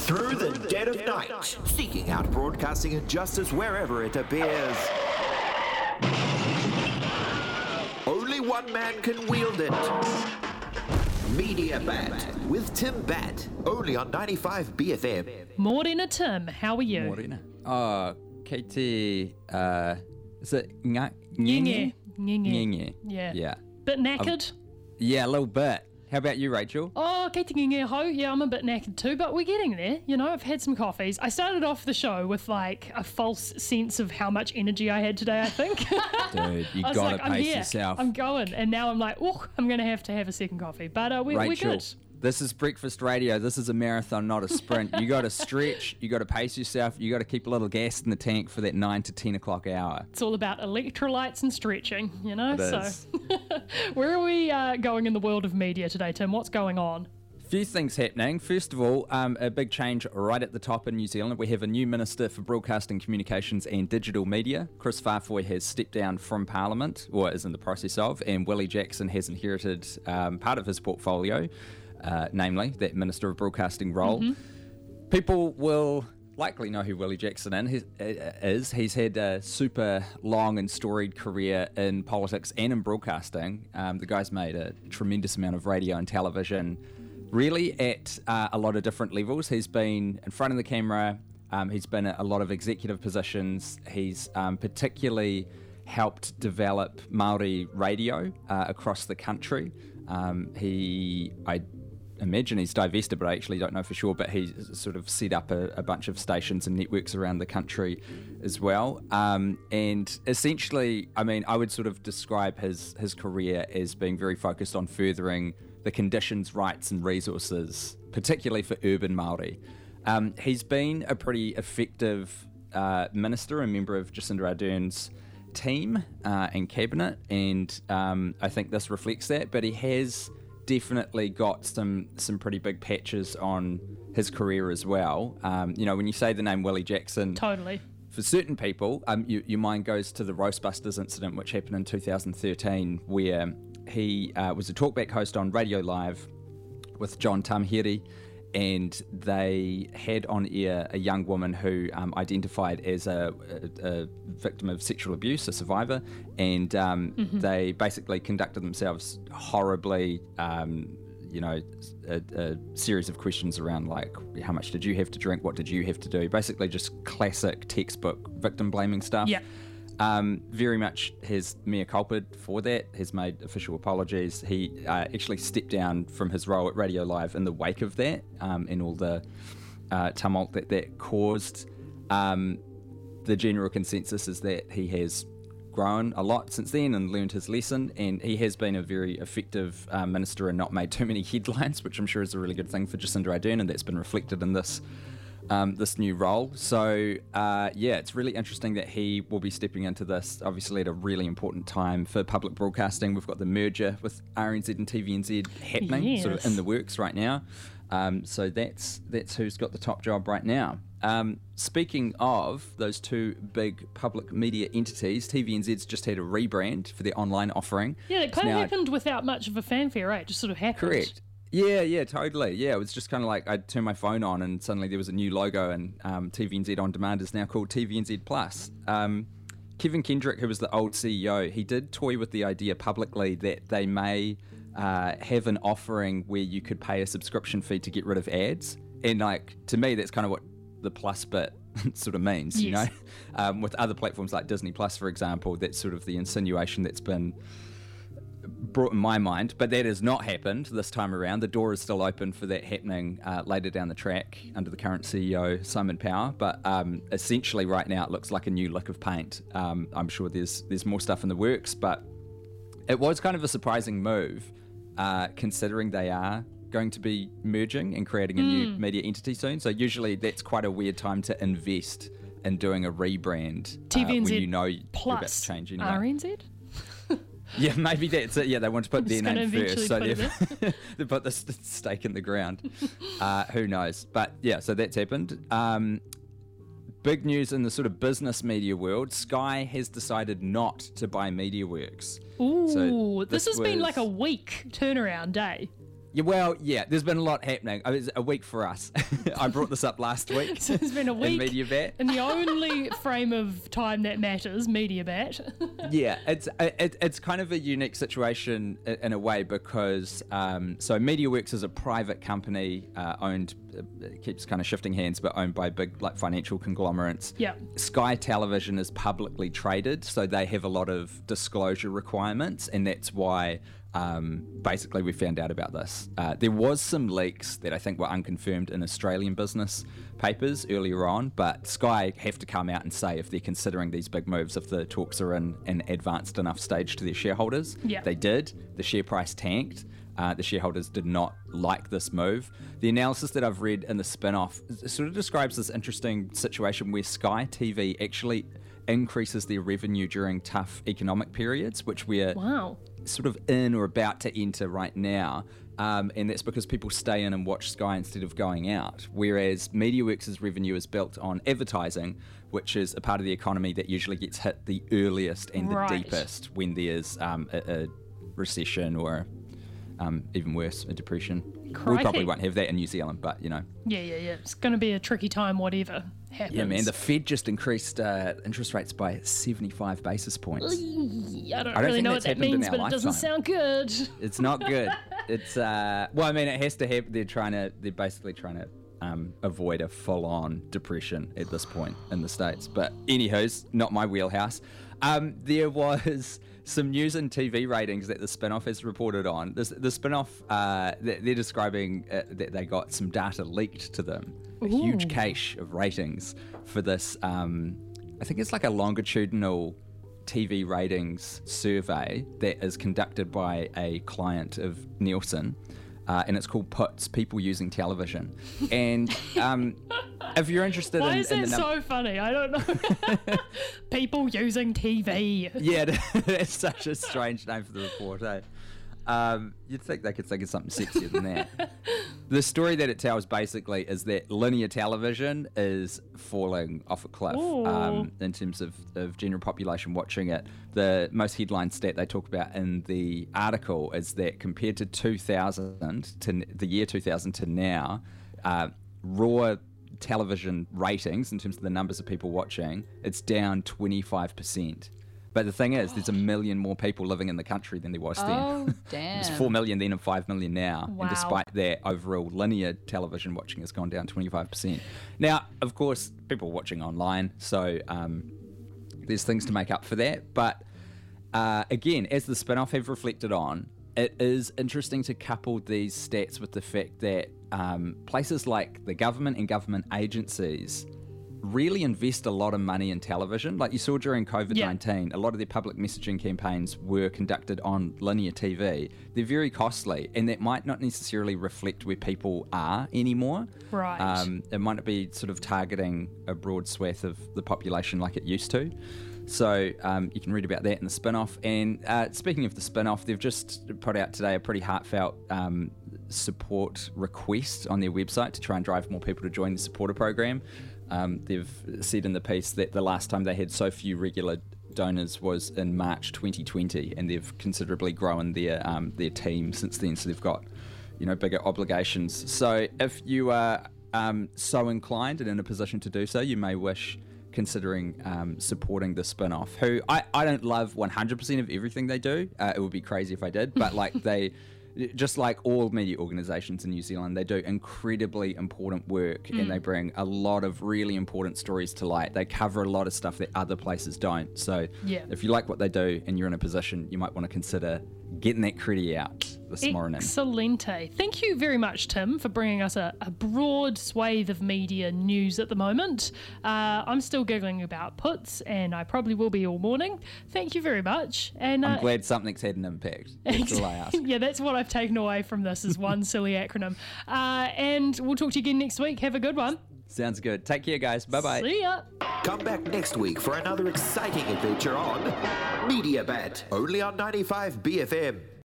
Through the dead of night, seeking out broadcasting injustice wherever it appears. Only one man can wield it. Media Bat with Tim Bat, only on 95 BFM. Morena Tim, how are you? Morena. Katie, is it Nyenge. Nyenge? Yeah. Yeah. Bit knackered? Yeah, a little bit. How about you, Rachel? Oh, Kate Nyenge ho. Yeah, I'm a bit knackered too, but we're getting there. You know, I've had some coffees. I started off the show with like a false sense of how much energy I had today, I think. Dude, you I was gotta like, I'm pace here. yourself. I'm going. And now I'm like, oh, I'm going to have a second coffee. But we're Rachel, good. this is breakfast radio. This is a marathon, not a sprint. You got to stretch. You got to pace yourself. You got to keep a little gas in the tank for that 9 to 10 o'clock hour. It's all about electrolytes and stretching, you know? It is. Where are we going in the world of media today, Tim? What's going on? Few things happening. First of all, a big change right at the top in New Zealand. We have a new Minister for Broadcasting, Communications and Digital Media. Chris Farfoy has stepped down from Parliament, or is in the process of, and Willie Jackson has inherited part of his portfolio, namely that Minister of Broadcasting role. Mm-hmm. People will likely know who Willie Jackson is. He's had a super long and storied career in politics and in broadcasting. The guy's made a tremendous amount of radio and television, really at a lot of different levels. He's been in front of the camera. He's been at a lot of executive positions. He's particularly helped develop Māori radio across the country. I imagine he's divested, but I actually don't know for sure, but he's sort of set up a bunch of stations and networks around the country as well. And essentially, I mean, I would sort of describe his career as being very focused on furthering the conditions, rights and resources, particularly for urban Māori. He's been a pretty effective minister, a member of Jacinda Ardern's team and cabinet, and I think this reflects that, but he has definitely got some pretty big patches on his career as well. You know, when you say the name Willie Jackson, Totally. for certain people, your mind goes to the Roastbusters incident, which happened in 2013, where he was a talkback host on Radio Live with John Tamhiri, and they had on air a young woman who identified as a victim of sexual abuse, a survivor, and they basically conducted themselves horribly. You know, a series of questions around like, how much did you have to drink? What did you have to do? Basically just classic textbook victim blaming stuff. Yeah. Very much has mea culpa for that, has made official apologies. He actually stepped down from his role at Radio Live in the wake of that and all the tumult that caused. The general consensus is that he has grown a lot since then and learned his lesson, and he has been a very effective minister and not made too many headlines, which I'm sure is a really good thing for Jacinda Ardern, and that's been reflected in this new role. So yeah, it's really interesting that he will be stepping into this, obviously at a really important time for public broadcasting. We've got the merger with RNZ and TVNZ happening, sort of in the works right now. So that's who's got the top job right now. Speaking of those two big public media entities, TVNZ's just had a rebrand for their online offering. Yeah, it kind of happened without much of a fanfare, right? It just sort of happened. Correct. Yeah, totally. Yeah, it was just kind of like I'd turn my phone on and suddenly there was a new logo, and TVNZ On Demand is now called TVNZ Plus. Kevin Kendrick, who was the old CEO, he did toy with the idea publicly that they may have an offering where you could pay a subscription fee to get rid of ads. And like, to me, that's kind of what the plus bit sort of means, yes. You know? With other platforms like Disney Plus, for example, that's sort of the insinuation that's been brought in my mind, but that has not happened this time around. The door is still open for that happening later down the track under the current CEO, Simon Power, but essentially right now it looks like a new lick of paint. I'm sure there's more stuff in the works, but it was kind of a surprising move considering they are going to be merging and creating a new media entity soon. So usually that's quite a weird time to invest in doing a rebrand TVNZ when you know you're about plus to change anyway. RNZ? Yeah, maybe that's it. Yeah, they want to put their name first, so they put this stake in the ground. Who knows? But yeah, so that's happened. Big news in the sort of business media world. Sky has decided not to buy MediaWorks. Ooh, So this has been like a week turnaround day. Yeah, well, yeah, there's been a lot happening. It was a week for us. I brought this up last week. So it's been a week in MediaBat. in the only frame of time that matters, MediaBat. Yeah, it's kind of a unique situation in a way because so MediaWorks is a private company owned, keeps kind of shifting hands, but owned by big like financial conglomerates. Yeah. Sky Television is publicly traded, so they have a lot of disclosure requirements, and that's why basically we found out about this. There was some leaks that I think were unconfirmed in Australian business papers earlier on, but Sky have to come out and say if they're considering these big moves, if the talks are in an advanced enough stage to their shareholders. Yeah. They did. The share price tanked. The shareholders did not like this move. The analysis that I've read in the spin-off sort of describes this interesting situation where Sky TV actually increases their revenue during tough economic periods, which we're Wow. sort of in or about to enter right now. And that's because people stay in and watch Sky instead of going out. Whereas MediaWorks' revenue is built on advertising, which is a part of the economy that usually gets hit the earliest and the Right. deepest when there's a recession or even worse, a depression. We Crikey. probably won't have that in New Zealand, but you know. Yeah. It's going to be a tricky time, whatever happens. Yeah, man, the Fed just increased interest rates by 75 basis points. I don't don't really think know that's what that happened in means, our but it doesn't lifetime. sound good. It's not good. It's well, I mean, it has to have. They're basically trying to avoid a full-on depression at this point in the States. But anywho's not my wheelhouse. There was some news and TV ratings that the spin-off has reported on. The spin-off, they're describing that they got some data leaked to them. A huge cache of ratings for this. I think it's like a longitudinal TV ratings survey that is conducted by a client of Nielsen. And it's called PUTS, People Using Television. And if you're interested Why in... is in that the so funny? I don't know. People using TV. Yeah, that's such a strange name for the report, eh? You'd think they could think of something sexier than that. The story that it tells basically is that linear television is falling off a cliff in terms of general population watching it. The most headline stat they talk about in the article is that compared to 2000, to the year 2000 to now, raw television ratings in terms of the numbers of people watching, it's down 25%. But the thing is, there's 1 million more people living in the country than there was then. Oh, damn. There's 4 million then and 5 million now. Wow. And despite that, overall linear television watching has gone down 25%. Now, of course, people are watching online, so there's things to make up for that. But again, as the spin-off have reflected on, it is interesting to couple these stats with the fact that places like the government and government agencies really invest a lot of money in television. Like you saw during COVID-19, a lot of their public messaging campaigns were conducted on linear TV. They're very costly, and that might not necessarily reflect where people are anymore. Right. It might not be sort of targeting a broad swath of the population like it used to. So you can read about that in the spin-off. And speaking of the spin-off, they've just put out today a pretty heartfelt support request on their website to try and drive more people to join the supporter program. They've said in the piece that the last time they had so few regular donors was in March 2020, and they've considerably grown their team since then. So they've got, bigger obligations. So if you are so inclined and in a position to do so, you may wish considering supporting the spin-off, who I don't love 100% of everything they do. It would be crazy if I did, but like they... Just like all media organisations in New Zealand, they do incredibly important work and they bring a lot of really important stories to light. They cover a lot of stuff that other places don't. So if you like what they do and you're in a position, you might want to consider getting that credit out this morning. Excelente. Thank you very much, Tim, for bringing us a broad swathe of media news at the moment. I'm still giggling about puts, and I probably will be all morning. Thank you very much. And I'm glad something's had an impact. That's all I ask. Yeah, that's what I've taken away from this is one silly acronym. And we'll talk to you again next week. Have a good one. Sounds good. Take care, guys. Bye-bye. See ya. Come back next week for another exciting adventure on MediaBat, only on 95 BFM.